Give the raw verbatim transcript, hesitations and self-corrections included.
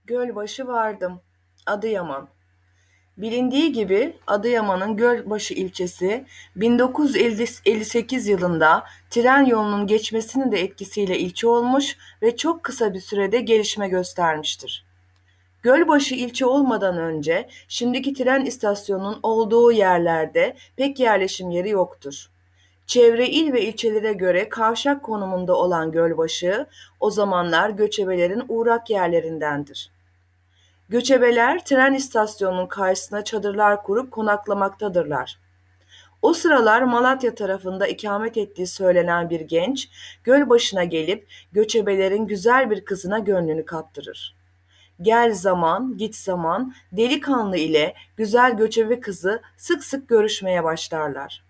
Gölbaşı vardım. Adıyaman. Bilindiği gibi Adıyaman'ın Gölbaşı ilçesi bin dokuz yüz elli sekiz yılında tren yolunun geçmesinin de etkisiyle ilçe olmuş ve çok kısa bir sürede gelişme göstermiştir. Gölbaşı ilçe olmadan önce şimdiki tren istasyonunun olduğu yerlerde pek yerleşim yeri yoktur. Çevre il ve ilçelere göre kavşak konumunda olan Gölbaşı, o zamanlar göçebelerin uğrak yerlerindendir. Göçebeler tren istasyonunun karşısına çadırlar kurup konaklamaktadırlar. O sıralar Malatya tarafında ikamet ettiği söylenen bir genç, Gölbaşı'na gelip göçebelerin güzel bir kızına gönlünü kaptırır. Gel zaman, git zaman, delikanlı ile güzel göçebe kızı sık sık görüşmeye başlarlar.